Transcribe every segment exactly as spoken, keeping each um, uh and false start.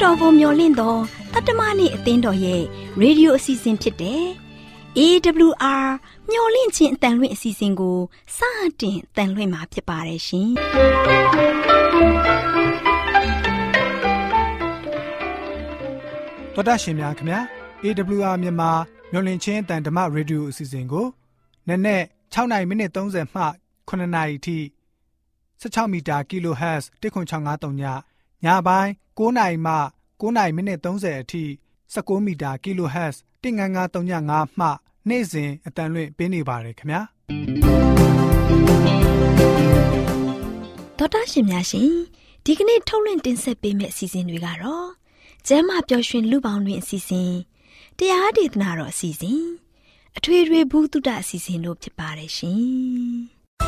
တော်ကိုမျှော်လင့်တော့တတ္တမနေ့အသင်းတော်ရဲ့ရေဒီယိုအစီအစဉ်ဖြစ်တဲ့ အေ ဒဘলিူ အာ မျှော်လင့်ခြင်းအတန်လွင့်အစီအစဉ်ကိုစတင်တန်လွင့်မှာဖြစ်ပါတယ်ရှင်။တော်တာရှင်များခင်ဗျာ အေ ဒဘလိူ အာ မြန်မာမျှော်လင့်ခြင်းအတန်ဓမ္မရေဒီယိုအစီအစဉ်ကိုနက်နက်၆နာရီမိနစ်၃၀မှခုနှစ်နာရီထိ၁၆မီတာ kHz တစ်ခွန်၆ငါးသုံးညညပိုင်း၉နာရီမှ၉နာရီမိနစ်၃၀အထိ၁၉မီတာ kHz တစ်ငါးငါးသုံးညငါးမှနေ့စဉ်အတန်လွင့်ပေးနေပါတယ်ခင်ဗျာတော်တာရှင်များရှင်ဒီကနေ့ထုတ်လွှင့်တင်ဆက်ပေးမယ့်အစီအစဉ်တွေကတော့ကျမ်းမာပျော်ရွှင်လူပေါင်းတွင်အစီအစဉ်တရားဒေသနာတော်အစီအစဉ်အထွေထွေဘုဒ္ဓအစီအစဉ်တို့ဖြစ်ပါတယ်ရှင်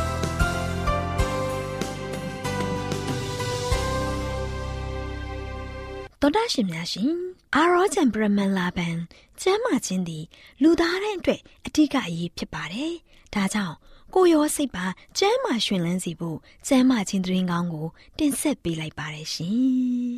တော်တာရှင်များရှင်အာရောဂျန်ပရမန်လာဘန်ကျမ်းမာခြင်းသည်လူသားတိုင်းအတွက်အထူးအရေးဖြစ်ပါတယ်ဒါကြောင့်ကိုယ်ရောစိတ်ပါကျမ်းမာရှင်လန်းစီဖို့ကျမ်းမာခြင်းသတင်းကောင်းကိုတင်ဆက်ပေးလိုက်ပါတယ်ရှင်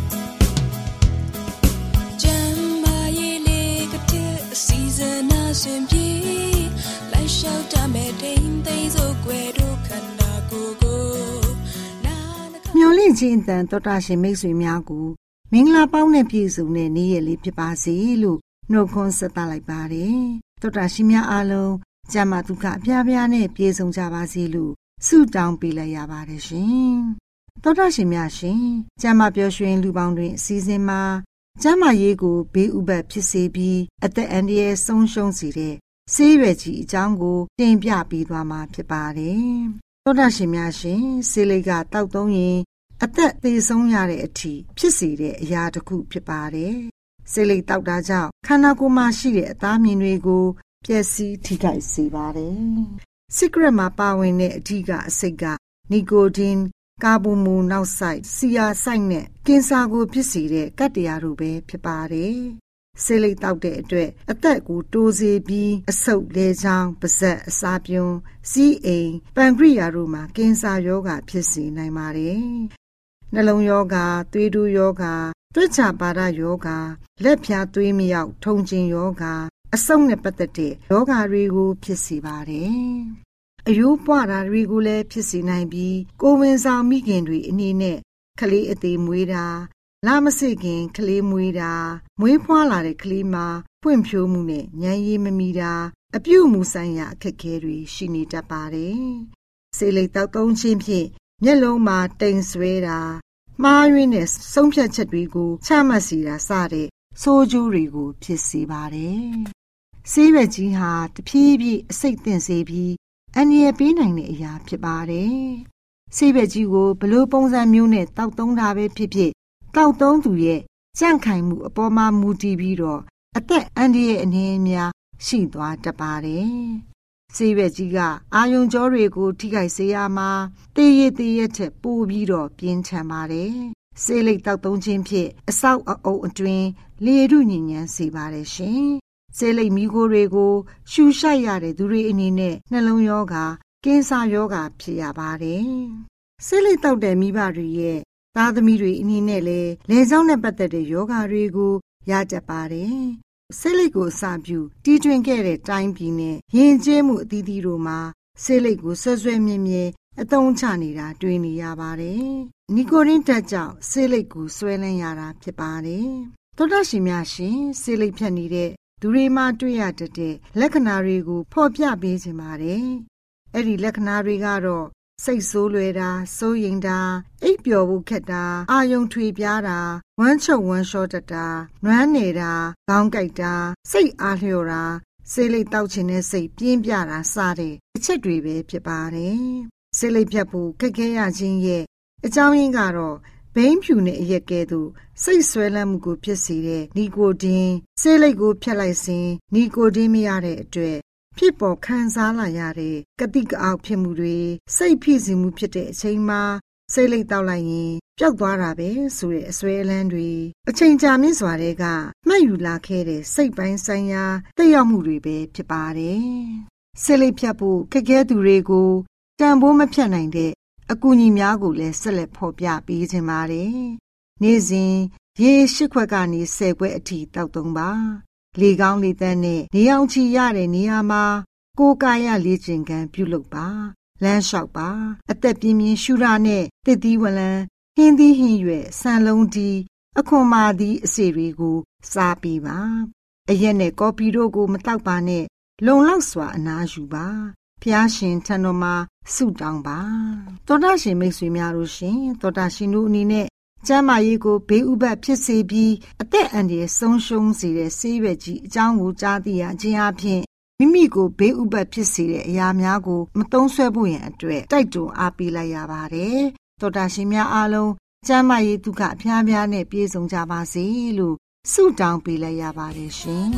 ကျမ်းမာရေးလေးကတဲ့အစီအစဉ်အစဉ်ပြေလိုက်လျှောက်တမဲ့တိမ်သိမ်းစို့ွယ်တို့ခန္ဓာကိုယ်ကိုမျော်လင့်ခြင်းတန်တော်တာရှင်မိတ်ဆွေများကိုမင်္ဂလာပေါင်းနဲ့ပြည့်စုံတဲ့နေ့ရက်လေးဖြစ်ပါစေလို့နှုတ်ခွန်းဆက်သလိုက်ပါတယ်တော်တာရှင်များအားလုံးကျမ်းမာဒုက္ခအပြားပြားနဲ့ပြည့်စုံကြပါစေလို့ဆုတောင်းပေးလိုက်ရပါတယ်ရှင်တော်တာရှင်များရှင်ကျမ်းမာပျော်ရွှင်လူပေါင်းတွင်အစည်းအဝေးမှာကျမ်းမာရေးကိုဘေးဥပတ်ဖြစ်စေပြီးအသက်အန္တရာယ်ဆုံးရှုံးစေတဲ့ဆေးရွက်ကြီးအကြောင်းကိုတင်ပြပေးသွားမှာဖြစ်ပါတယ်တော်တာရှင်များရှင်ဆေးလိပ်ကတောက်သုံးရင်အသက်သေဆုံးရတဲ့အထိဖြစ်စေတဲ့အရာတစ်ခုဖြစ်ပါတယ်။ဆေးလိပ်တောက်တာကြောင့်ခန္ဓာကိုယ်မှာရှိတဲ့အသားမြင်တွေကိုပျက်စီးထိခိုက်စေပါတယ်။စီဂရက်မှာပါဝင်တဲ့အဓိကအဆိပ်ကနီကိုတင်း၊ကာဗွန်မိုနောက်ဆိုက်၊ဆီယာဆိုက်နဲ့ကင်ဆာကိုဖြစ်စေတဲ့ကတ္တရာတို့ပဲဖြစ်ပါတယ်။ဆေးလိပ်တောက်တဲ့အတွက်အသက်ကိုတိုးစေပြီးအဆုတ်လေချောင်းပါးစပ်အစာပြုံးစီးအိမ်ပန်ကရိယာတို့မှာကင်ဆာရောဂါဖြစ်စေနိုင်ပါတယ်။နှလုံးရောဂါသွေးတိုးရောဂါသွေးချပါဒရောဂါလက်ဖြာသွေးမြောက်ထုံကျင်ရောဂါအဆုတ်နဲ့ပတ်သက်တဲ့ရောဂါတွေကိုဖြစ်စေပါတယ်အယိုးပွားတာတွေကိုလည်းဖြစ်စေနိုင်ပြီးကိုယ်ဝန်ဆောင်မိခင်တွေအနေနဲ့ကလေးအသေးမွေးတာလမစေခင်ကလေးမွေးတာမွေးဖွားလာတဲ့ကလေးမှာပွင့်ဖြိုးမှုနဲ့ဉာဏ်ရည်မမီတာအပြုအမူဆိုင်ရာအခက်အခဲတွေရှိနေတတ်ပါတယ်ဆေးလိပ်တောက်သုံးခြင်းဖြင့်မျက်လုံးမှာတိမ်ဆွဲတာမှားယွင်းတဲ့ဆုံးဖြတ်ချက်တွေကိုချမှတ်စီတာစတဲ့ဆိုးကျိုးတွေကိုဖြစ်စေပါတယ်။ဆေးရွက်ကြီးဟာတဖြည်းဖြည်းအဆိပ်သင့်စေပြီးအန္တရာယ်ပေးနိုင်တဲ့အရာဖြစ်ပါတယ်။ဆေးရွက်ကြီးကိုဘလို့ပုံစံမျိုးနဲ့တောက်သုံးတာပဲဖြစ်ဖြစ်တောက်သုံးသူရဲ့ကြန့်ခိုင်မှုအပေါ်မှာမူတည်ပြီးတော့အသက်အန္တရာယ်အနေများရှိသွားတတ်ပါတယ်။ဆေးရွက်ကြီးကအာယုံကြောတွေကိုထိခိုက်စေရမှာတေးရည်တေးရက်ချက်ပို့ပြီးတော့ပြင်းထန်ပါတယ်။ဆေးလိပ်တောက်သုံးခြင်းဖြင့်အဆောက်အအုံအတွင်းလေထုညစ်ညမ်းစေပါတယ်ရှင်။ဆေးလိပ်မီးခိုးတွေကိုရှူရှိုက်ရတဲ့သူတွေအနေနဲ့နှလုံးရောဂါကင်ဆာရောဂါဖြစ်ရပါတယ်။ဆေးလိပ်တောက်တဲ့မိဘတွေရဲ့သားသမီးတွေအနေနဲ့လည်းလေကြောင်းနဲ့ပတ်သက်တဲ့ရောဂါတွေကိုရတတ်ပါတယ်။ဆေးလိပ်ကိုအစပြုတီးတွင်ခဲ့တဲ့တိုင်းပြည်နဲ့ယဉ်ကျေးမှုအသီးသီးတို့မှာဆေးလိပ်ကိုဆွဲဆွဲမြဲမြဲအသုံးချနေတာတွေ့နေရပါတယ်။နီကိုတင်းတက်ကြောင့်ဆေးလိပ်ကိုဆွဲလန်းရတာဖြစ်ပါတယ်။သောတာရှင်များရှင်ဆေးလိပ်ဖြတ်နေတဲ့သူတွေမှာတွေ့ရတတ်တဲ့လက္ခဏာတွေကိုဖော်ပြပေးခြင်းပါတယ်။အဲ့ဒီလက္ခဏာတွေကတော့စိတ်ဆိုးလွယ်တာစိုးရိမ်တာအိပ်ပျော်ဖို့ခက်တာအာယုံထွေပြားတာဝမ်းချုပ်ဝမ်းလျှောတတ်တာနွမ်းနေတာခေါင်းကိုက်တာစိတ်အားလျော့တာဆေးလိပ်တောက်ခြင်းနဲ့စိတ်ပြင်းပြတာစတဲ့အချက်တွေပဲဖြစ်ပါတယ်ဆေးလိပ်ဖြတ်ဖို့ခက်ခဲရခြင်းရဲ့အကြောင်းရင်းကတော့ဘိန်းဖြူနဲ့အရက်ကဲသို့စိတ်ဆွဲလန်းမှုကိုဖြစ်စေတဲ့နီကိုတင်းဆေးလိပ်ကိုဖြတ်လိုက်စဉ်နီကိုတင်းမရတဲ့အတွက်ဖြစ်ပေါ်ခံစားလာရတဲ့ကတိကအောက်ဖြစ်မှုတွေစိတ်ဖိစီးမှုဖြစ်တဲ့အချိန်မှာဆေးလိပ်တောက်လိုက်ရင်ပျောက်သွားတာပဲဆိုတဲ့အစွဲအလန်းတွေအချိန်ကြာမြင့်စွာတဲ့ကမှတ်ယူလာခဲ့တဲ့စိတ်ပိုင်းဆိုင်ရာသက်ရောက်မှုတွေပဲဖြစ်ပါတယ်။ဆေးလိပ်ဖြတ်ဖို့ခက်ခဲသူတွေကိုတန်ဖိုးမဖြတ်နိုင်တဲ့အကူအညီများကိုလည်းဆက်လက်ဖော်ပြပေးခြင်းပါတယ်။နေ့စဉ်ရေရှစ်ခွက်ကနေဆယ်ခွက်အထိတောက်သုံးပါလေကောင်းလေသန့်နဲ့နေအောင်ချီရတဲ့နေရာမှာကိုယ်ကာယလေ့ကျင့်ခန်းပြုလုပ်ပါလမ်းလျှောက်ပါအသက်ပြင်းပြင်းရှူရနဲ့တစ်သီးဝလံဟင်းသီးဟင်းရွက်ဆန်လုံးတီးအခွန်မာသီးအစီတွေကိုစားပြီးပါအရက်နဲ့ကော်ပီတို့ကိုမတောက်ပါနဲ့လုံလောက်စွာအနားယူပါဖျားရှင်ထံတော်မှာဆုတောင်းပါသောတာရှင်မိတ်ဆွေများတို့ရှင်သောတာရှင်တို့အနေနဲ့ကျမ်းမာရေးကိုဘေးဥပတ်ဖြစ်စေပြီးအသက်အန္တရာယ်ဆုံးရှုံးစေတဲ့ဆေးရွက်ကြီးအကြောင်းကိုကြားသိရခြင်းအပြင်မိမိကိုဘေးဥပတ်ဖြစ်စေတဲ့အရာများကိုမသုံးဆွဲဖို့ရန်အတွက်တိုက်တွန်းအားပေးလိုက်ရပါတယ်သောတာရှင်များအားလုံးကျမ်းမာရေးဒုက္ခအများများနဲ့ပြည့်စုံကြပါစေလို့ဆုတောင်းပေးလိုက်ရပါတယ်ရှင်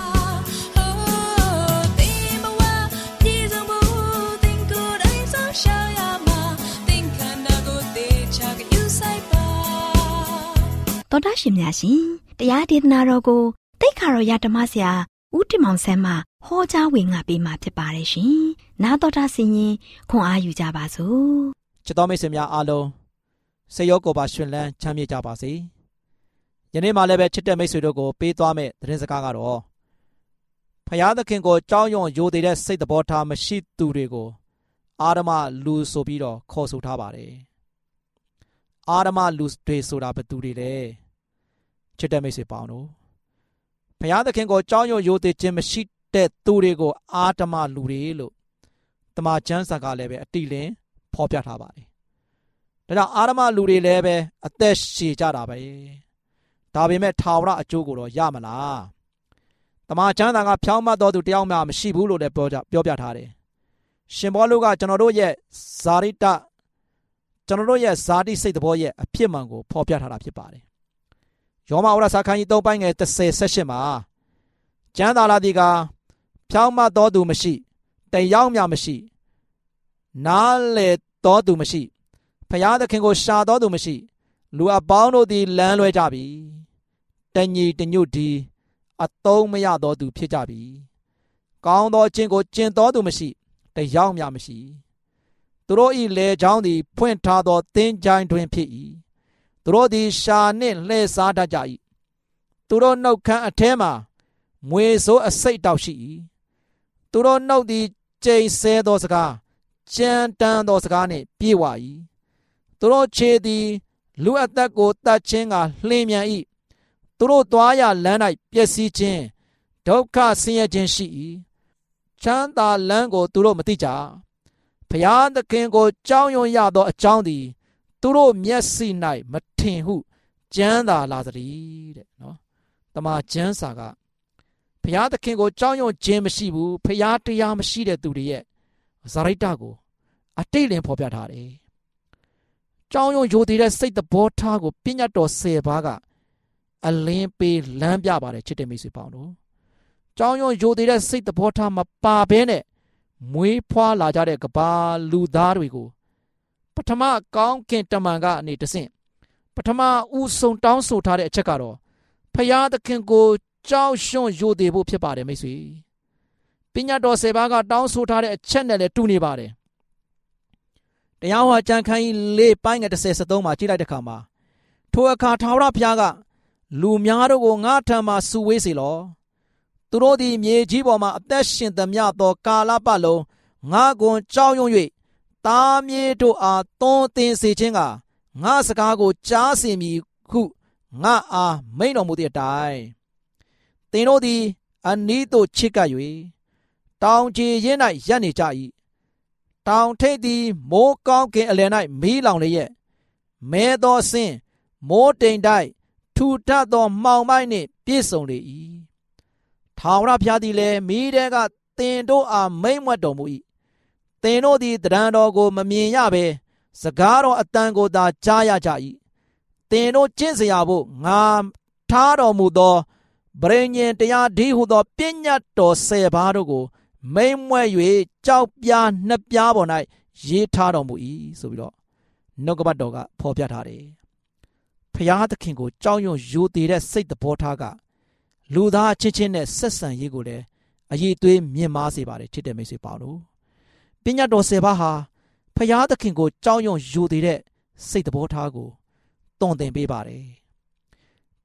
တော်တာရှင်များရှင်တရားဒေသနာတော်ကိုတိတ်ခါတော်ရဓမ္မဆရာဦးတင်မောင်ဆန်းမှဟောကြားဝင်ငါပေးมาဖြစ်ပါတယ်ရှင်။နာတော်တာဆင်ရင်ခွန်အားယူကြပါစို့။ချစ်တော်မိတ်ဆွေများအားလုံးစေရောကိုပါရှင်လန်းချမ်းမြေ့ကြပါစေ။ယနေ့မှလည်းပဲချစ်တဲ့မိတ်ဆွေတို့ကိုပေးသွားမယ့်သတင်းစကားကတော့ဖယားသခင်ကိုကြောင်းရွံ့ယိုသေးတဲ့စိတ်တော်ထားမရှိသူတွေကိုအာရမလူဆိုပြီးတော့ခေါ်ဆိုထားပါတယ်။အာရမလူတွေဆိုတာဘယ်သူတွေလဲချစ်တဲ့မိတ်ဆွေပေါင်းတို့ဘုရားသခင်ကိုကြောင်းရွံ့ယိုသေးခြင်းမရှိတဲ့သူတွေကိုအာရမလူတွေလို့တမန်ကျမ်းစာကလည်းပဲအတိလင်းဖော်ပြထားပါတယ်။ဒါကြောင့်အာရမလူတွေလည်းပဲအသက်ရှည်ကြတာပဲ။ဒါပေမဲ့ထာဝရအကျိုးကိုတော့ရမလား။တမန်ကျမ်းစာကဖြောင်းမတော်သူတယောက်မှမရှိဘူးလို့လည်းပြောပြောပြထားတယ်။ရှင်ဘောလုကကျွန်တော်တို့ရဲ့ဇာတိတကျွန်တော်တို့ရဲ့ဇာတိစိတ်တော်ရဲ့အဖြစ်မှန်ကိုဖော်ပြထားတာဖြစ်ပါတယ်။ယောမဩရစာခန်းကြီးသုံးပိုင်းငယ်တစ်ဆယ်ဆက်ရှစ်မှာကျမ်းသာလာသည်ကဖြောင်းမတော်သူမရှိတယောက်မျှမရှိနားလေတော်သူမရှိဖယားသခင်ကိုရှာတော်သူမရှိလူအပေါင်းတို့သည်လမ်းလွဲကြပြီတညီတညွတ်ဒီအသုံးမရတော်သူဖြစ်ကြပြီကောင်းသောခြင်းကိုကျင့်တော်သူမရှိတယောက်မျှမရှိသူတို့၏လေချောင်းသည်ဖွင့်ထားသောသင်္ချိုင်းတွင်ဖြစ်၏သူတို့သည်ရှာနှင့်လှည့်စားတတ်ကြ၏သူတို့နှုတ်ခမ်းအထဲမှာမွေဆိုးအစိတ်တောက်ရှိ၏သူတို့နှုတ်သည်ကျိန်ဆဲသောစကားကြမ်းတမ်းသောစကားနှင့်ပြေဝ၏သူတို့ခြေသည်လူအသက်ကိုတတ်ခြင်းကလှင်မြန်၏သူတို့သွားရလမ်း၌ပျက်စီးခြင်းဒုက္ခဆင်းရဲခြင်းရှိ၏ချမ်းသာလမ်းကိုသူတို့မသိကြဘုရားသခင်ကိုကြောင်းရွံ့ရသောအကြောင်းသည်သူတို့မျက်စိ၌မထင်ဟုကြမ်းသာလာသတည်းတဲ့နော်တမန်ကျမ်းစာကဘုရားသခင်ကိုကြောင်းရွံ့ခြင်းမရှိဘူးဘုရားတရားမရှိတဲ့သူတွေရဲ့ဇာရိတကိုအတိတ်လင်ဖော်ပြထားတယ်ကြောင်းရွံ့ယိုသေးတဲ့စိတ်သဘောထားကိုပညတ်တော်ဆယ်ပါးကအလင်းပေးလမ်းပြပါတယ်ချစ်တဲ့မိတ်ဆွေပေါင်းတို့ကြောင်းရွံ့ယိုသေးတဲ့စိတ်သဘောထားမပါဘဲနဲ့မွေးဖွားလာကြတဲ့ကဘာလူသားတွေကိုပထမကောင်းကင်တမန်ကနေတဆင့်ပထမဦးဆုံးတောင်းဆိုထားတဲ့အချက်ကတော့ဖယားသခင်ကိုကြောက်ရွံ့ယိုသေးဖို့ဖြစ်ပါတယ်မိတ်ဆွေပညာတော်ဆယ်ပါးကတောင်းဆိုထားတဲ့အချက်နဲ့လည်းတူနေပါတယ်တရားဟောကြံခန်းကြီးလေးပိုင်းငယ်တစ်ဆယ်သုံးမှာကြည့်လိုက်တဲ့အခါမှာထိုအခါထာဝရဘုရားကလူများတို့ကိုငါထံမှစုဝေးစေလောသူတို့သည်မြေကြီးပေါ်မှာအသက်ရှင်သမျှသောကာလပတ်လုံးငါကွန်ကြောက်ရွံ့၍သားမြေတို့အားသွန်သင်စေခြင်းကငါစကားကိုကြားစေမည်ဟုငါအားမိန့်တော်မူသည့်အတိုင်းသင်တို့သည်အနီးသို့ချစ်ကပ်၍တောင်ကြီးရင်း၌ရပ်နေကြ၏တောင်ထိပ်သည်မိုးကောင်းကင်အလယ်၌မီးလောင်လျက်မဲသောအဆင်းမိုးတိမ်တိုက်ထူထပ်သောမှောင်မိုက်နှင့်ပြည့်စုံလေ၏ထာဝရဘုရားသည်လည်းမိတဲကသင်တို့အားမိန့်မြတ်တော်မူ၏သင်တို့သည်တရံတော်ကိုမမြင်ရဘဲစကားတော်အတန်ကိုသာကြားရကြ၏သင်တို့ကျင့်စရာဖို့ငါထားတော်မူသောဗြိဉ္ဉ်တရားဒီဟုသောပညတ်တော်ဆယ်ပါးတို့ကိုမိန့်မြွက်၍ကြောက်ပြားနှစ်ပြားပေါ်၌ရေးထားတော်မူ၏ဆိုပြီးတော့နှုတ်ကပတ်တော်ကဖော်ပြထားတယ်ဖျားသခင်ကိုကြောက်ရွံ့ယိုသေးတဲ့စိတ်သဘောထားကလူသားချင်းချင်းနဲ့ဆက်ဆံရေးကိုလည်းအရေးသွေးမြင့်မားစေပါတယ်ချစ်တဲ့မိတ်ဆွေပေါင်းတို့ပညာတော်ဆယ်ပါးဟာဖျားသခင်ကိုကြောက်ရွံ့ယိုသေးတဲ့စိတ်သဘောထားကိုတွင်တင်ပေးပါတယ်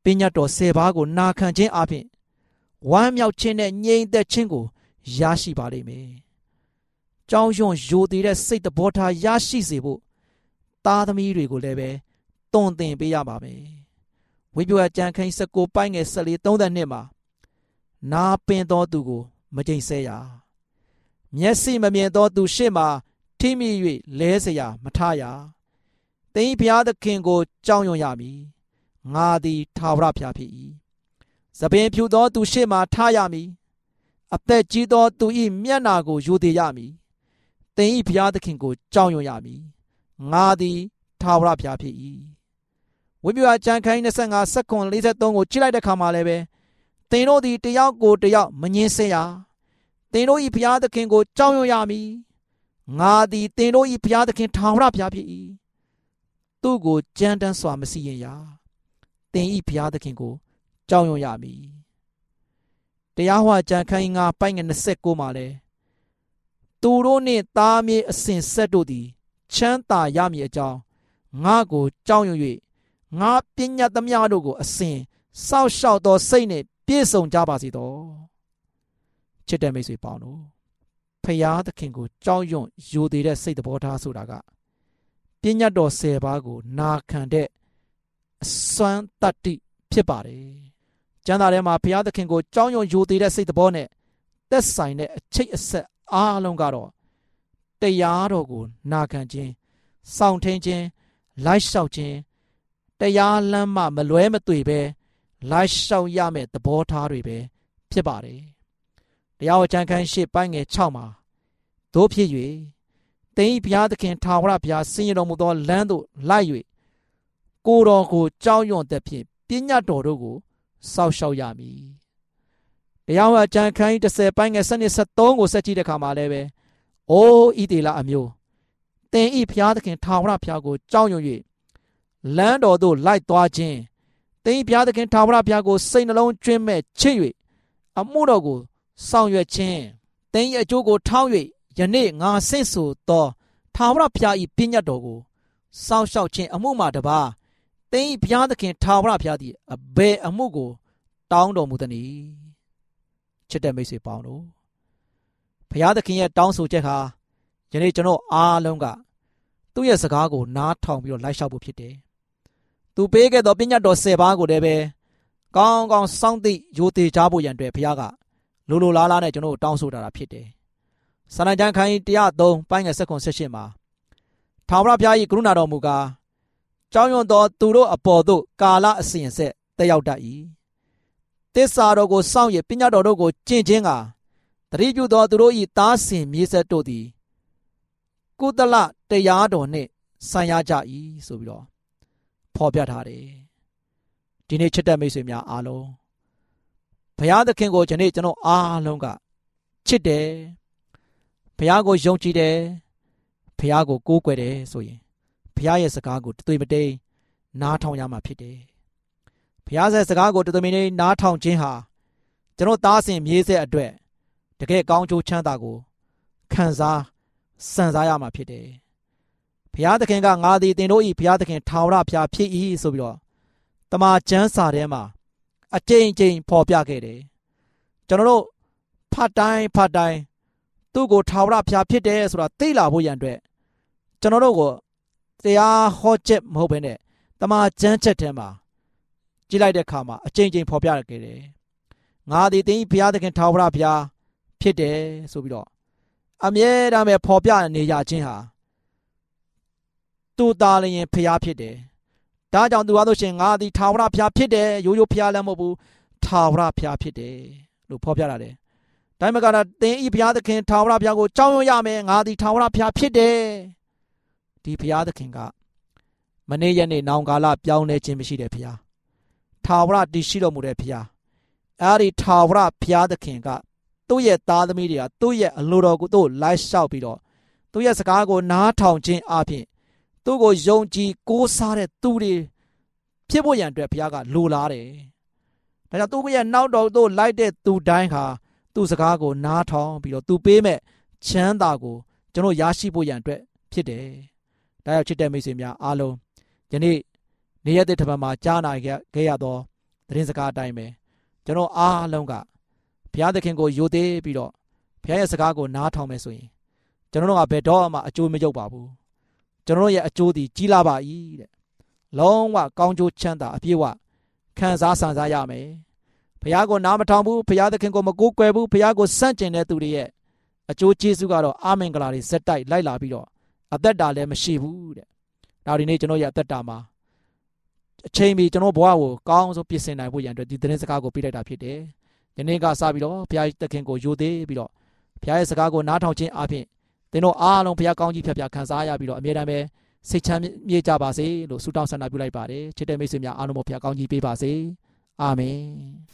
ပညတ်တော်ဆယ်ပါးကိုနာခံခြင်းအပြင်ဝမ်းမြောက်ခြင်းနဲ့ငြိမ်သက်ခြင်းကိုရရှိပါလိမ့်မယ်။ကြောင်းရွံ့ယိုသေးတဲ့စိတ်တဘောထားရရှိစေဖို့သားသမီးတွေကိုလည်းပဲတွင်တင်ပေးရပါမယ်။ဝိပ္ပယကျမ်းခန်း၁၉ပိုင်းငယ်၁၄ ၃၂မှာနာပင်သောသူကိုမကြိမ်ဆဲရမျက်စိမမြင်သောသူရှေ့မှာထိမိ၍လဲเสียမထားရသင်ဘုရားသခင်ကိုကြောက်ရွံ့ရမည်ငါသည်ထာဝရဘုရားဖြစ်၏သပင်ဖြူသောသူရှေ့မှာထားရမည်အသက်ကြီးသောသူ၏မျက်နာကိုယူသည်ရမည်သင်ဘုရားသခင်ကိုကြောက်ရွံ့ရမည်ငါသည်ထာဝရဘုရားဖြစ်၏ဝိပ္ပယကျမ်းခန်း၂၅ စက္ကွန်၄၃ကိုကြည့်လိုက်တဲ့အခါမှာလည်းပဲသင်တို့သည်တယောက်ကိုတယောက်မငြင်းဆဲရသင်တို့၏ဘုရားသခင်ကိုကြောက်ရွံ့ရမည်ငါသည်သင်တို့၏ဘုရားသခင်ထာဝရဘုရားဖြစ်၏သူ့ကိုကြမ်းတမ်းစွာမစီရင်ရသင်၏ဘုရားသခင်ကိုကြောက်ရွံ့ရမည်တရားဟောကြံခန်းငါပိုင်းငယ်၂၉မှာလဲသူတို့နှင့်သားမြေအစဉ်ဆက်တို့သည်ချမ်းသာရမည်အကြောင်းငါကိုကြောက်ရွံ့၍ငါပညာသမျှတို့ကိုအစဉ်စောက်ရှောက်သောစိတ်နှင့်ပြည့်စုံကြပါစေသောချစ်တဲ့မိတ်ဆွေပေါင်းတို့ဖျားသခင်ကိုကြောက်ရွံ့ယိုသေးတဲ့စိတ်သဘောထားဆိုတာကပညာတော်ဆယ်ပါးကိုနာခံတဲ့အစွမ်းတတ္တိဖြစ်ပါတယ်ကျမ်းစာထဲမှာဖျားသခင်ကိုကြောက်ရွံ့ယိုသေးတဲ့စိတ်သဘောနဲ့သက်ဆိုင်တဲ့အချိတ်အဆက်အားလုံးကတော့တရားတော်ကိုနာခံခြင်းစောင့်ထိန်ခြင်းလိုက်လျှောက်ခြင်းတရားလမ်းမှမလွဲမသွေပဲလိုက်လျှောက်ရမယ့်သဘောထားတွေပဲဖြစ်ပါတယ်တရားဝကျမ်းခန်းရှစ်ပိုင်းငယ်၆မှာတို့ဖြစ်၍သင်၏ဘုရားသခင်ထာဝရဘုရားဆင်းရဲတော်မူသောလမ်းသို့လိုက်၍ကိုယ်တော်ကိုကြောက်ရွံ့သဖြင့်ပညတ်တော်တို့ကိုစောင့်ရှောက်ရမည်တရားဝကျမ်းခန်း၁၀ပိုင်းငယ်၁၂ ၁၃ကိုဆက်ကြည့်တဲ့အခါမှာလည်းပဲအိုးဣသေလအမျိုးသင်၏ဘုရားသခင်ထာဝရဘုရားကိုကြောက်ရွံ့၍လမ်းတော်သို့လိုက်သွားခြင်းသင်၏ဘုရားသခင်ထာဝရဘုရားကိုစိတ်နှလုံးကျွင်းမဲ့ချစ်၍အမှုတော်ကိုဆောင်ရွက်ခြင်းသင်၏အကျိုးကိုထောင်း၍ယနေ့ငါဆင့်ဆိုသောထာဝရဘုရား၏ပညတ်တော်ကိုစောင့်ရှောက်ခြင်းအမှုမှတပါးသင်၏ဘုရားသခင်ထာဝရဘုရားသည်အဘယ်အမှုကိုတောင်းတော်မူသနည်းချစ်တဲ့မိတ်ဆွေပေါင်းတို့ဘုရားသခင်ရဲ့တောင်းဆိုချက်ဟာယနေ့ကျွန်တော်အားလုံးကသူ့ရဲ့စကားကိုနားထောင်ပြီးတော့လိုက်လျှောက်ဖို့ဖြစ်တယ်သူပေးခဲ့သောပညတ်တော်ဆယ်ပါးကိုလည်းပဲကောင်းကောင်းစောင့်သိရိုသေချဖို့ရန်အတွက်ဘုရားကလိုလိုလားလားနဲ့ကျွန်တော်တောင်းဆိုတာဖြစ်တယ်စာလံကျမ်းခန်း၁၀၃ပိုင်းငယ်၁၇ ၁၈မှာထာဝရဘုရား၏ကရုဏာတော်မူကားကြောင်းရွံ့သောသူတို့အပေါ်သို့ကာလအစဉ်ဆက်တက်ရောက်တတ်၏သစ္စာတော်ကိုစောင့်ရပညတ်တော်တို့ကိုကျင့်ခြင်းကတတိပြုသောသူတို့၏သားစဉ်မြေဆက်တို့သည်ကုသလတရားတော်နှင့်ဆိုင်ရကြ၏ဆိုပြီးတော့ဖော်ပြထားတယ်ဒီနေ့ချစ်တဲ့မိတ်ဆွေများအားလုံးဘုရားသခင်ကိုဒီနေ့ကျွန်တော်အားလုံးကချစ်တယ်ဘုရားကိုယုံကြည်တယ်ဘုရားကိုကိုးကွယ်တယ်ဆိုရင်ဘုရားရဲ့စကားကိုတသွေးမတိမ်နားထောင်ရမှာဖြစ်တယ်ဘုရားရဲ့စကားကိုတသွေးမတိမ်နားထောင်ခြင်းဟာကျွန်တော်သားစဉ်မြေဆက်အတွက်တကယ်ကောင်းကျိုးချမ်းသာကိုခံစားစံစားရမှာဖြစ်တယ်ဘုရားသခင်ကငါသည်သင်တို့၏ဘုရားသခင်ထာဝရဘုရားဖြစ်၏ဆိုပြီးတော့တမန်ကျမ်းစာထဲမှာအကျဉ်းချင်းဖော်ပြခဲ့တယ်ကျွန်တော်တို့ဖတ်တိုင်းဖတ်တိုင်းသူ့ကိုထာဝရဘုရားဖြစ်တယ်ဆိုတာသိလာဖို့ရန်အတွက်ကျွန်တော်တို့ကိုတရားဟောချက်မဟုတ်ဘဲနဲ့တမန်ကျမ်းချက်ထဲမှာကြည့်လိုက်တဲ့အခါမှာအကျဉ်းချင်းဖော်ပြခဲ့တယ်ငါသည်သင်၏ဘုရားသခင်ထာဝရဘုရားဖြစ်တယ်ဆိုပြီးတော့အမြဲတမ်းပဲဖော်ပြနေရခြင်းဟာသူ့သားလျင်ဘုရားဖြစ်တယ်ဒါကြောင့်သူအားလို့ရှင်ငါသည်ထာဝရဘုရားဖြစ်တယ်ရိုးရိုးဘုရားလည်းမဟုတ်ဘူးထာဝရဘုရားဖြစ်တယ်လို့ဖော်ပြလာတယ်ဒါမှမဟုတ်သင်ဤဘုရားသခင်ထာဝရဘုရားကိုကြောက်ရွံ့ရမယ်ငါသည်ထာဝရဘုရားဖြစ်တယ်ဒီဘုရားသခင်ကမနေ့ရက်နေ့နောင်ကာလပြောင်းလဲခြင်းမရှိတဲ့ဘုရားထာဝရတည်ရှိတော်မူတဲ့ဘုရားအဲ့ဒီထာဝရဘုရားသခင်ကသူ့ရဲ့သားသမီးတွေကသူ့ရဲ့အလိုတော်ကိုသူ့လိုက်လျှောက်ပြီးတော့သူ့ရဲ့စကားကိုနားထောင်ခြင်းအပြင်သူ့ကိုယုံကြည်ကိုးစားတဲ့သူတွေဖြစ်ဖို့ရန်အတွက်ဘုရားကလိုလားတယ်။ဒါကြောင့်သူ့ရဲ့နောက်တော်သို့လိုက်တဲ့သူတိုင်းဟာသူ့စကားကိုနားထောင်ပြီးတော့သူပေးမဲ့ချမ်းသာကိုကျွန်တော်ရရှိဖို့ရန်အတွက်ဖြစ်တယ်။ဒါကြောင့်ချစ်တဲ့မိတ်ဆွေများအားလုံးယနေ့နေ့ရက်တစ်တစ်ပတ်မှာကြားနာခဲ့ရသောသတင်းစကားအတိုင်းပဲကျွန်တော်အားလုံးကဘုရားသခင်ကိုယိုသေးပြီးတော့ဘုရားရဲ့စကားကိုနားထောင်မယ်ဆိုရင်ကျွန်တော်တို့ကဘယ်တော့မှအကျိုးမရောက်ပါဘူးကျွန်တော်တို့ရဲ့အကျိုးဒီကြီးလာပါ၏တဲ့လုံးဝကောင်းကျိုးချမ်းသာအပြည့်ဝခံစားဆန်စားရမယ်ဘုရားကိုနားမထောင်ဘူးဘုရားသခင်ကိုမကိုးကွယ်ဘူးဘုရားကိုစန့်ကျင်တဲ့သူတွေရဲ့အကျိုးကျေးဇူးကတော့အာမင်္ဂလာတွေဇက်တိုက်လိုက်လာပြီးတော့အသက်တာလည်းမရှိဘူးတဲ့ဒါဒီနေ့ကျွန်တော်ရဲ့အသက်တာမှာအချိန်မီကျွန်တော်ဘဝကိုကောင်းဆုံးပြင်ဆင်နိုင်ဖို့ရန်အတွက်ဒီသတင်းစကားကိုပေးလိုက်တာဖြစ်တယ်ယနေ့ကစပြီးတော့ဘုရားသခင်ကိုယိုသေးပြီးတော့ဘုရားရဲ့စကားကိုနားထောင်ခြင်းအပြင်သင်တို့အားလုံးဘုရားကောင်းကြီးဖြတ်ဖြတ်ခံစားရပြီးတော့အမြဲတမ်းပဲစိတ်ချမ်းမြေ့ကြပါစေလို့ဆုတောင်းဆန္ဒပြုလိုက်ပါတယ်ချစ်တဲ့မိတ်ဆွေများအားလုံးကိုဘုရားကောင်းကြီးပေးပါစေအာမင်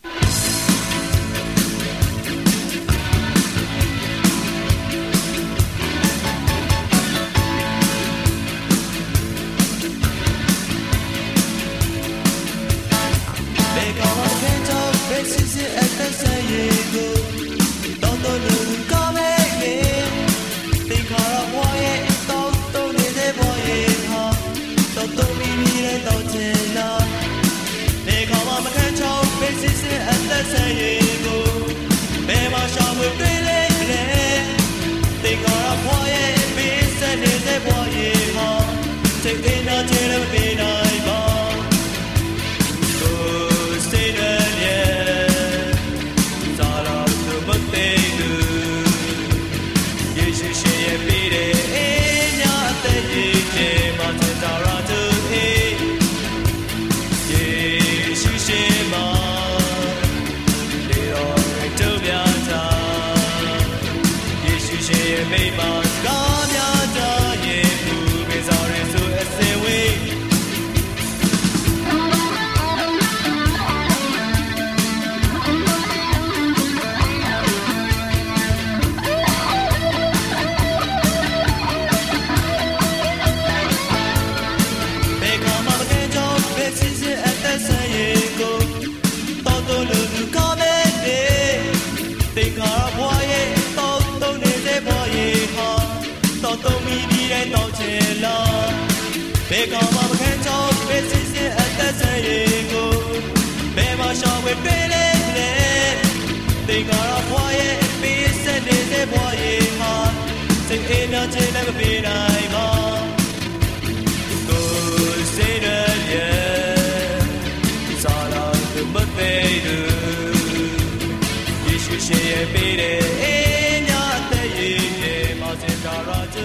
ဘေကောင်းမှာမခံချောပဲစစ်စစ်အသက်ဆက်ရေကိုဘယ်မှာရှောင်ဝဲတွေ့လဲလဲတေကားဘွားရဲ့ပေးဆက်နေတဲ့ဘွားရဲ့ဟာစိတ်အေးများချင်လည်းမပေးနိုင်ပါကိုစိတ်ရဲ့စားလာတဲ့မသေးဘူးယေရှုရှင်ရဲ့ပေးတဲ့အေးများတဲ့ရဲ့မောင်စင်တာရာကျူ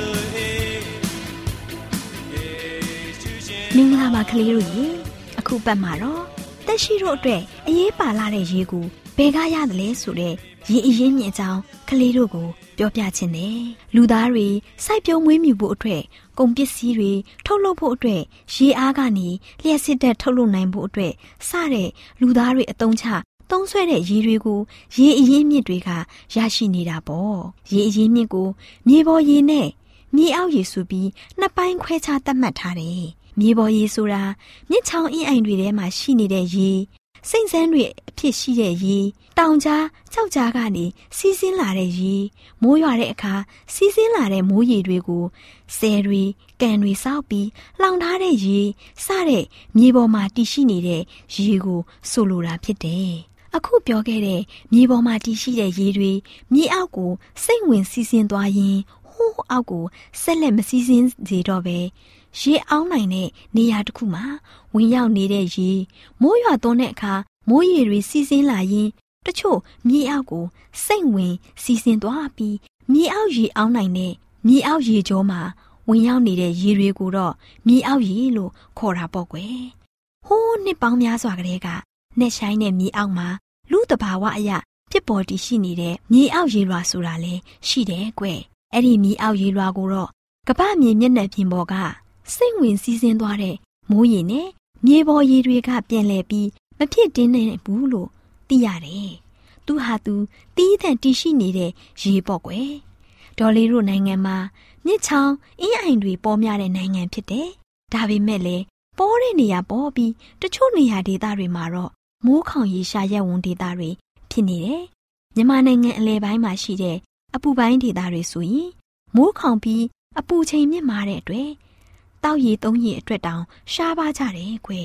မင်္ဂလာပါကလေးတို့ရေအခုပတ်မှာတော့တက်ရှိတို့အတွက်အရေးပါလာတဲ့ရေကိုဘယ်ကရတယ်လဲဆိုတဲ့ရေအရင်းမြစ်အကြောင်းကလေးတို့ကိုပြောပြချင်တယ်လူသားတွေစိုက်ပျိုးမွေးမြူဖို့အတွက်ကုန်ပစ္စည်းတွေထုတ်လုပ်ဖို့အတွက်ရေအားကနေလျှက်စစ်တဲ့ထုတ်လုပ်နိုင်ဖို့အတွက်စတဲ့လူသားတွေအသုံးချသုံးဆွဲတဲ့ရေတွေကိုရေအရင်းမြစ်တွေကရရှိနေတာပေါ့ရေအရင်းမြစ်ကိုမြေပေါ်ရေနဲ့မြေအောက်ရေဆိုပြီးနှစ်ပိုင်းခွဲခြားသတ်မှတ်ထားတယ်မြေပေါ်ရေဆိုတာမြစ်ချောင်းအင်းအိုင်တွေထဲမှာရှိနေတဲ့ရေစိမ့်စမ်းတွေအဖြစ်ရှိတဲ့ရေတောင်ကြားကြောက်ကြားကနေစီးဆင်းလာတဲ့ရေမိုးရွာတဲ့အခါစီးဆင်းလာတဲ့မိုးရေတွေကိုဆယ်တွေကန်တွေစောက်ပြီးလောင်ထားတဲ့ရေစတဲ့မြေပေါ်မှာတည်ရှိနေတဲ့ရေကိုဆိုလိုတာဖြစ်တယ်အခုပြောခဲ့တဲ့မြေပေါ်မှာတည်ရှိတဲ့ရေတွေမြေအောက်ကိုစိမ့်ဝင်စီးဆင်းသွားရင်ဟိုးအောက်ကိုဆက်လက်မစီးဆင်းစေတော့ပဲရေအောင်းနိုင်တဲ့နေရာတစ်ခုမှာဝင်ရောက်နေတဲ့ရေမိုးရွာသွန်းတဲ့အခါမိုးရေတွေစီးဆင်းလာရင်တချို့မြေအောက်ကိုစိမ့်ဝင်စီးဆင်းသွားပြီးမြေအောက်ရေအောင်းနိုင်တဲ့မြေအောက်ရေကြောမှာဝင်ရောက်နေတဲ့ရေတွေကိုတော့မြေအောက်ရေလို့ခေါ်တာပေါ့ကွယ်ဟိုးနှစ်ပေါင်းများစွာကတည်းကနှက်ဆိုင်တဲ့မြေအောက်မှာလူတဘာဝအရာဖြစ်ပေါ်တည်ရှိနေတဲ့မြေအောက်ရေလွှာဆိုတာလည်းရှိတယ်ကွယ်အဲ့ဒီမြေအောက်ရေလွှာကိုတော့ကမ္ဘာမြေမျက်နှာပြင်ပေါ်ကစိမ့်ဝင်စီးဆင်းသွားတဲ့မိုးရေနဲ့မြေပေါ်ရေတွေကပြန်လည်ပြီးမဖြစ်တင်းနေဘူးလို့သိရတယ်။သူဟာသူတီးတဲ့တည်ရှိနေတဲ့ရေပေါ့ကွယ်။ဒေါ်လေးတို့နိုင်ငံမှာမြစ်ချောင်းအင်းအိုင်တွေပေါ်များတဲ့နိုင်ငံဖြစ်တယ်။ဒါပေမဲ့လည်းပေါ်တဲ့နေရာပေါ်ပြီးတချို့နေရာဒေသတွေမှာတော့မိုးခေါင်ရေရှာရက်ဝန်းဒေသတွေဖြစ်နေတယ်။မြန်မာနိုင်ငံအလဲပိုင်းမှာရှိတဲ့အပူပိုင်းဒေသတွေဆိုရင်မိုးခေါင်ပြီးအပူချိန်မြင့်မာတဲ့အတွက်တောက်ရည်သုံးရည်အတွက်တောင်ရှားပါကြတယ်ကွယ်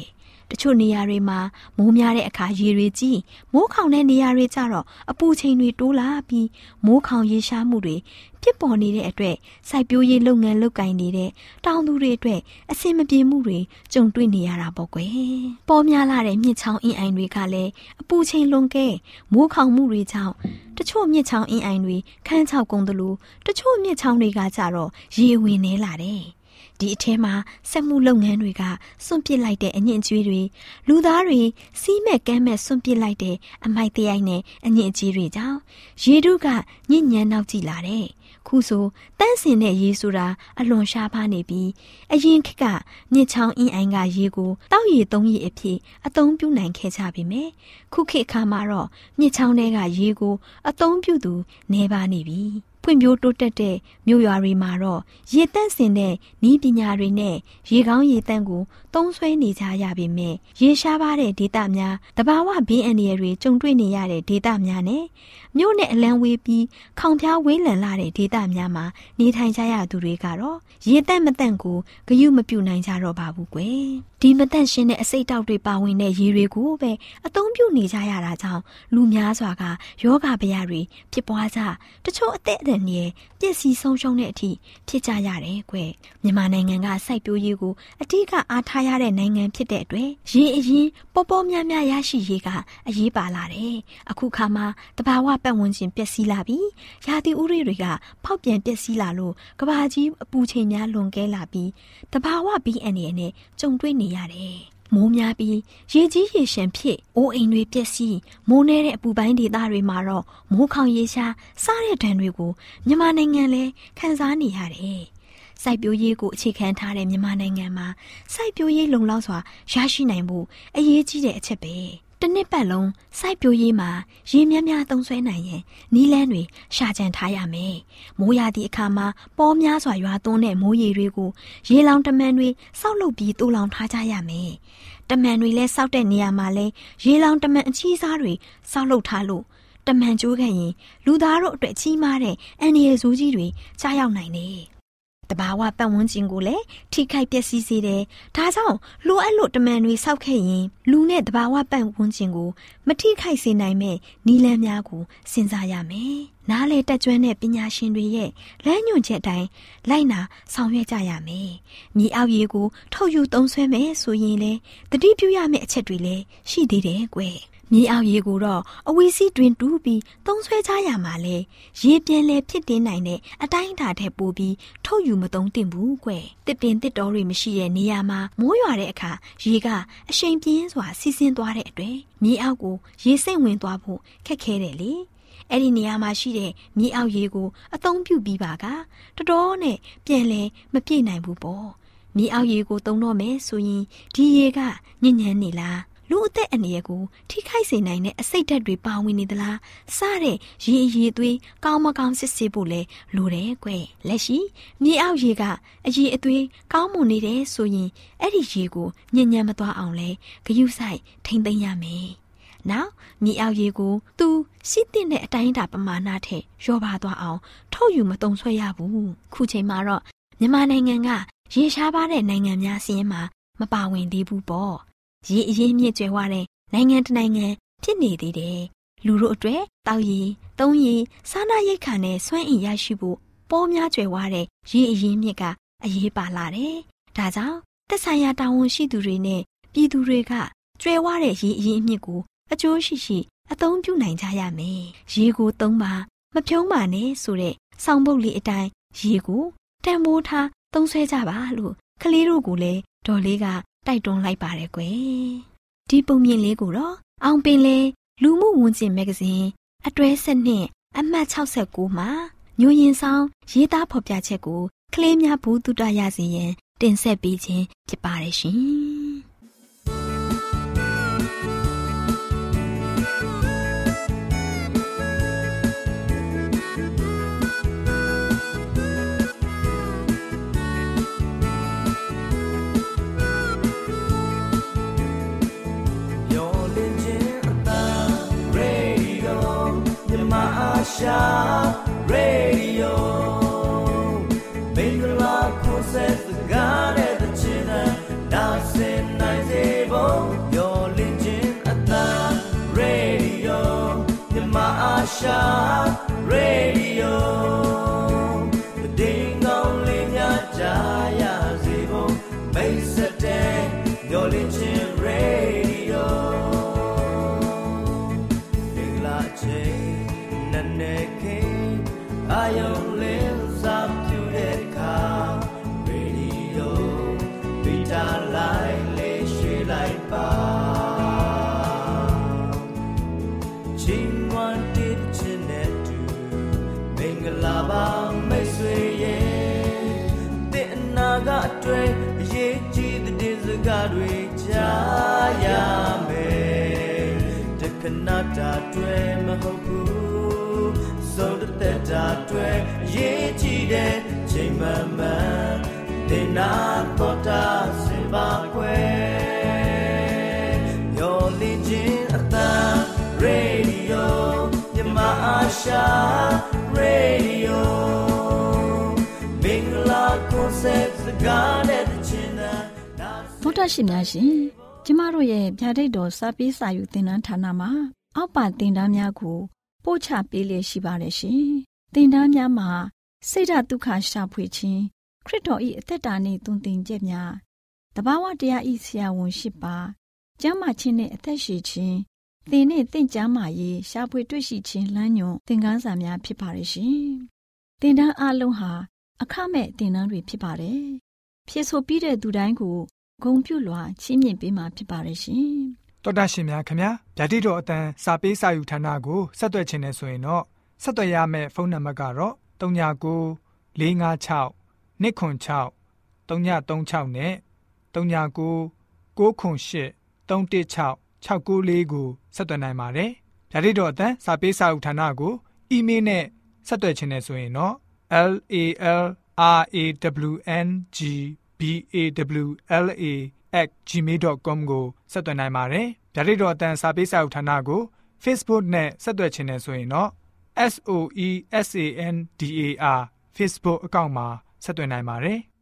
တချို့နေရာတွေမှာမိုးများတဲ့အခါရေတွေကြီးမိုးခေါင်တဲ့နေရာတွေကျတော့အပူချိန်တွေတိုးလာပြီးမိုးခေါင်ရေရှားမှုတွေဖြစ်ပေါ်နေတဲ့အတွက်စိုက်ပျိုးရေးလုပ်ငန်းလုပ်ကိုင်နေတဲ့တောင်သူတွေအတွက်အဆင်မပြေမှုတွေကြုံတွေ့နေရတာပေါ့ကွယ်ပေါ်များလာတဲ့မြစ်ချောင်းအင်းအိုင်တွေကလည်းအပူချိန်လွန်ကဲမိုးခေါင်မှုတွေကြောင့်တချို့မြစ်ချောင်းအင်းအိုင်တွေခန်းချောက်ကုန်သလိုတချို့မြစ်ချောင်းတွေကကြတော့ရေဝင်နေလာတယ်ဒီအထဲမှာစက်မှုလုပ်ငန်းတွေကစွန့်ပစ်လိုက်တဲ့အညစ်အကြေးတွေလူသားတွေစီးမဲ့ကမ်းမဲ့စွန့်ပစ်လိုက်တဲ့အမိုက်တရိုက်နဲ့အညစ်အကြေးတွေကြောင့်ရေထုကညစ်ညမ်းနောက်ကျလာတယ်ခုဆိုတန့်စင်တဲ့ရေဆိုတာအလွန်ရှားပါနေပြီးအရင်ခေတ်ကမြစ်ချောင်းအင်းအိုင်ကရေကိုတောက်ရည်သုံးရည်အဖြစ်အသုံးပြုနိုင်ခဲ့ကြပြီမယ်ခုခေတ်အခါမှာတော့မြစ်ချောင်းတွေကရေကိုအသုံးပြုသူနည်းပါနေပြီဖွံ့ဖြိုးတိုးတက်တဲ့မြို့ရွာတွေမှာတော့ရေတန့်စင်တဲ့နည်းပညာတွေနဲ့ရေကောင်းရေတန့်ကိုသုံးစွဲနေကြရပေမဲ့ရေရှားပါတဲ့ဒေသများတဘာဝဘေးအန္တရာယ်တွေကြုံတွေ့နေရတဲ့ဒေသများနဲ့မြို့နဲ့အလံဝေးပြီးခေါင်ဖျားဝေးလံလာတဲ့ဒေသများမှာနေထိုင်ကြရသူတွေကတော့ရေတန့်မတန့်ကိုဂရုမပြုနိုင်ကြတော့ပါဘူးကွယ်ဒီမတန့်ရှင်းတဲ့အစိတ်တောက်တွေပါဝင်တဲ့ရေတွေကိုပဲအသုံးပြုနေကြရတာကြောင့်လူများစွာကယောဂဗျာတွေဖြစ်ပွားကြတချို့အသက်အန္တရာယ်ပျက်စီးဆုံးရှုံးတဲ့အထိဖြစ်ကြရတယ်ကွယ်မြန်မာနိုင်ငံကစိုက်ပျိုးရေးကိုအထူးကအားထားရတဲ့နိုင်ငံဖြစ်တဲ့အတွက်ရေအရင်ပေါ်ပေါ်များများရရှိရေးကအရေးပါလာတယ်အခုခါမှာတဘာဝပတ်ဝန်းကျင်ပျက်စီးလာပြီးရာသီဥတုတွေကဖောက်ပြန်ပျက်စီးလာလို့ကဘာကြီးအပူချိန်များလွန်ကဲလာပြီးတဘာဝဘေးအန္တရာယ်နဲ့ကြုံတွေ့နေရတယ်မိုးများပြီးရေကြီးရေရှမ်းဖြစ်အိုးအိမ်တွေပျက်စီးမိုးနေတဲ့အပူပိုင်းဒေသတွေမှာတော့မိုးခေါင်ရေရှားစားတဲ့ဒဏ်တွေကိုမြန်မာနိုင်ငံလဲခံစားနေရတယ်စိုက်ပျိုးရေးကိုအခြေခံထားတဲ့မြန်မာနိုင်ငံမှာစိုက်ပျိုးရေးလုံလောက်စွာရရှိနိုင်ဖို့အရေးကြီးတဲ့အချက်ပဲတစ်နှစ်ပတ်လုံးစိုက်ပျိုးရေးမှာရေများများသုံးစွဲနိုင်ရင်နီးလန်းတွေရှာကြံထားရမယ်မိုးရာသီအခါမှာပေါ်များစွာရွာသွန်းတဲ့မိုးရေတွေကိုရေလောင်တမန်တွေစောက်လုပ်ပြီးတိုးလောင်ထားကြရမယ်တမန်တွေလည်းစောက်တဲ့နေရာမှာလဲရေလောင်တမန်အချီးစားတွေစောက်လုပ်ထားလို့တမန်ကျိုးခဲ့ရင်လူသားတို့အတွက်ကြီးမားတဲ့အန္တရာယ်ဆိုးကြီးတွေကြားရောက်နိုင်တယ်တဘာဝပတ်ဝန်းကျင်ကိုလည်းထိခိုက်ပျက်စီးစေတယ်။ဒါကြောင့်လိုအပ်လို့တမန်တွေစောက်ခဲ့ရင်လူနဲ့တဘာဝပတ်ဝန်းကျင်ကိုမထိခိုက်စေနိုင်မဲ့နီလန်းများကိုစဉ်းစားရမယ်။နားလေတက်ကျွမ်းတဲ့ပညာရှင်တွေရဲ့လမ်းညွှန်ချက်အတိုင်းလိုက်နာဆောင်ရွက်ကြရမယ်။မြေအောက်ရေကိုထုတ်ယူသုံးစွဲမယ်ဆိုရင်လေတတိပြုရမယ့်အချက်တွေလည်းရှိသေးတယ်ကွယ်။မြေအောက်ရေကိုတော့အဝီစီတွင်တူးပြီးသုံးဆွဲကြရမှာလေရေပြန်လဲဖြစ်တင်နိုင်တဲ့အတိုင်းအတာထက်ပိုပြီးထုတ်ယူမသုံးသင့်ဘူးကွယ်တစ်ပင်တစ်တော်တွေမရှိတဲ့နေရာမှာမိုးရွာတဲ့အခါရေကအရှိန်ပြင်းစွာစီးဆင်းသွားတဲ့အတွက်မြေအောက်ကိုရေစိမ့်ဝင်သွားဖို့ခက်ခဲတယ်လေအဲ့ဒီနေရာမှာရှိတဲ့မြေအောက်ရေကိုအသုံးပြုပြီးပါကတတော်နဲ့ပြန်လဲမပြည့်နိုင်ဘူးပေါ့မြေအောက်ရေကိုသုံးတော့မယ်ဆိုရင်ဒီရေကညဉ့်ညမ်းနေလားလူအသက်အန္တရာယ်ကိုထိခိုက်စေနိုင်တဲ့အဆိပ်ဓာတ်တွေပါဝင်နေသလားစတဲ့ရေအရည်သွေးကောင်းမကောင်းစစ်ဆေးဖို့လဲလိုတယ်ကွလက်ရှိမြေအောက်ရေကအရည်အသွေးကောင်းမွန်နေတယ်ဆိုရင်အဲ့ဒီရေကိုညဉ့်ညမ်းမသွားအောင်လဲဂရုစိုက်ထိမ့်သိမ်းရမယ်နောက်မြေအောက်ရေကိုသူရှိတဲ့အတိုင်းအတာပမာဏထက်လျော့ပါသွားအောင်ထုတ်ယူမသုံးဆွဲရဘူးခုချိန်မှာတော့မြန်မာနိုင်ငံကရေရှားပါတဲ့နိုင်ငံများစီးရင်မှာမပါဝင်သေးဘူးပေါ့ရေအရင်းမြစ်ကျွဲဝတဲ့နိုင်ငံတနိုင်ငံဖြစ်နေသေးတယ်လူတို့အတွက်တောက်ရည်သုံးရည်စားနပ်ရိက္ခာနဲ့စွမ်းအင်ရရှိဖို့ပေါ်များကျွဲဝတဲ့ရေအရင်းမြစ်ကအရေးပါလာတယ်ဒါကြောင့်သက်ဆိုင်ရာတာဝန်ရှိသူတွေနဲ့ပြည်သူတွေကကျွဲဝတဲ့ရေအရင်းမြစ်ကိုအကျိုးရှိရှိအသုံးပြုနိုင်ကြရမယ်ရေကိုသုံးပါမဖြုံးပါနဲ့ဆိုတဲ့စောင်းပုတ်လေးအတိုင်းရေကိုတန်ဖိုးထားသုံးဆွဲကြပါလို့ကလေးတို့ကလည်းဒေါ်လေးကတိုက်တွန်းလိုက်ပါတယ်ကွယ်ဒီပုံမြင်လေးကိုတော့အောင်ပင်လေလူမှုဝန်ကျင်မဂ္ဂဇင်းအတွဲဆက်နှစ်အမှတ်၆၉မှာညိုရင်ဆောင်ရေးသားဖော်ပြချက်ကိုကလေးများဘုသူတရစေရန်တင်ဆက်ပေးခြင်းဖြစ်ပါတယ်ရှင်ရှာရေဒီယိုမင်္ဂလာခွန်ဆက်စကားတဲ့ချစ်တဲ့နာစင်နိုင်စေဖို့ Myanmar Asha Radio Ding dong ling nya jaya zibo Maisate Yolichin Radio Dingla che naneke ayong lim sap tu de ka Radio Vita lai le shwe lai pa Lava mai sway ye the naga twe ye chi the disaga dwe cha ya me the kanata twe mahoku so the ta twe ye chi de chain mama the na tota simba kwe your legend ata radio Myanmar Asha Radio Mingla concept the garden china ဗုဒ္ဓရှင်များရှင်ကျမတို့ရဲ့ဗျာဒိတ်တော်စာပေစာယူသင်တန်းဌာနမှာအောက်ပါသင်တန်းများကိုပို့ချပေးလျက်ရှိပါတယ်ရှင်သင်တန်းများမှာစိတ်ဓာတ်ဒုက္ခရှာဖွေခြင်းခရစ်တော်၏အသက်တာနှင့်သွန်သင်ချက်များတဘာဝတရား၏ဆရာဝန်ရှိပါကျမ်းမာခြင်းနှင့်အသက်ရှည်ခြင်းသင်နဲ့သင်ကြားမှာရေးရှားဖွေတွေ့ရှိခြင်းလမ်းညွန်သင်ခန်းစာများဖြစ်ပါရဲ့ရှင်။သင်တန်းအလုံးဟာအခမဲ့သင်တန်းတွေဖြစ်ပါတယ်။ဖြည့်ဆို့ပြီးတဲ့သူတိုင်းကိုဂုဏ်ပြုလွှာချီးမြှင့်ပေးမှာဖြစ်ပါရဲ့ရှင်။တော်တာရှင်များခင်ဗျာဗျာဒိတ်တော်အတန်းစာပေးစာယူဌာနကိုဆက်သွယ်ခြင်းနဲ့ဆိုရင်တော့ဆက်သွယ်ရမယ့်ဖုန်းနံပါတ်ကတော့၃၉၉လေး၅၆၂ခွန်၆၃၃၆နဲ့၃၉၉၉ခွန်၈၃၁၆၆၉လေးကိုဆက်သွင်းနိုင်ပါတယ်။ဗျာဒိတ်တော်အတန်းစာပေးစာဥထာဏာကိုအီးမေးလ်နဲ့ဆက်သွယ်ခြင်းနဲ့ဆိုရင်တော့ l a l r a w n g b a w l a at gmail dot com ကိုဆက်သွင်းနိုင်ပါတယ်။ဗျာဒိတ်တော်အတန်းစာပေးစာဥထာဏာကို Facebook နဲ့ဆက်သွယ်ခြင်းနဲ့ဆိုရင်တော့ S O E S A N D A R Facebook အကောင့်မှာဆက်သွင်းနိုင်ပါတယ်။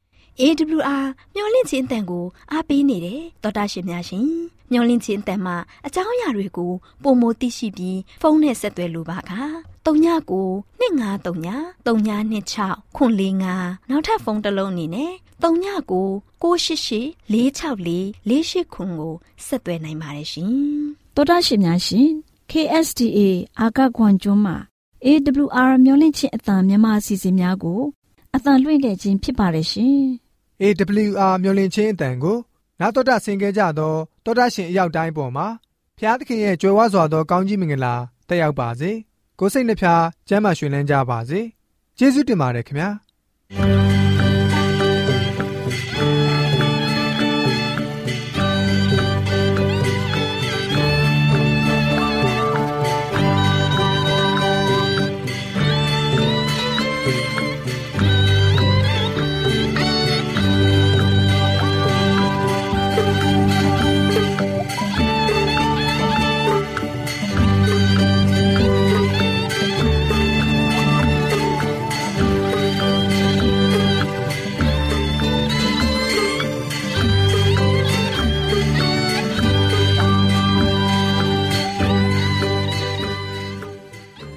A W R မျော်လင့်ခြင်းအတန်ကိုအားပေးနေတယ်တော်တာရှင်များရှင်မျော်လင့်ခြင်းအတန်မှာအကြောင်းအရာတွေကိုပုံမသိရှိပြီးဖုန်းနဲ့ဆက်သွယ်လိုပါက၃ညကို၂၅၃ည၃ည၂၆ခွန်၄၅နောက်ထပ်ဖုန်းတစ်လုံးအနေနဲ့၃ညကို၉၈၈၄၆၄၄၈ခွန်ကိုဆက်သွယ်နိုင်ပါတယ်ရှင်တော်တာရှင်များရှင် K S D A အာကခွန်ကျွန်းမှာ A W R မျော်လင့်ခြင်းအတန်မြန်မာအစီအစဉ်များကိုအတန်လွှင့်ခဲ့ခြင်းဖြစ်ပါတယ်ရှင် A W R မျော်လင့်ခြင်းအတန်ကိုနာတော်တာဆင်ခဲ့ကြသောတော်တာရှင်အရောက်တိုင်းပေါ်မှာဖျားသခင်ရဲ့ကြွယ်ဝစွာသောကောင်းကြီးမင်္ဂလာတက်ရောက်ပါစေကိုယ်စိတ်နှဖျားကျမ်းမာရွှင်လန်းကြပါစေကျေးဇူးတင်ပါတယ်ခင်ဗျာ